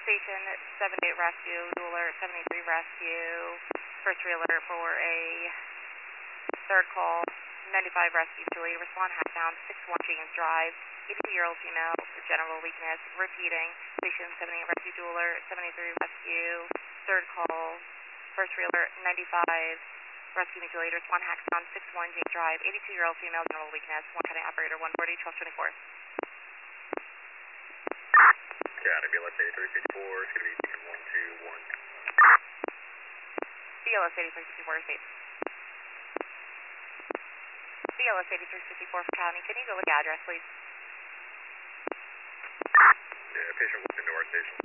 Station 78 Rescue, Dueler 73 Rescue, first realtor for a third call, 95 Rescue, Julie, respond Hackdown, 61 James Drive, 82-year-old female, general weakness, repeating, Station 78 Rescue, Dueler 73 Rescue, third call, first realtor 95 Rescue Mutual Aid, respond Hackdown, 61 James Drive, 82-year-old female, general weakness, 1 cutting operator 140, 1224. Academy, LS 8354, it's going to be Beacon 121. BLS 8354, safe. BLS 8354 for County, can you go with the address, please? Yeah, patient walked into our station.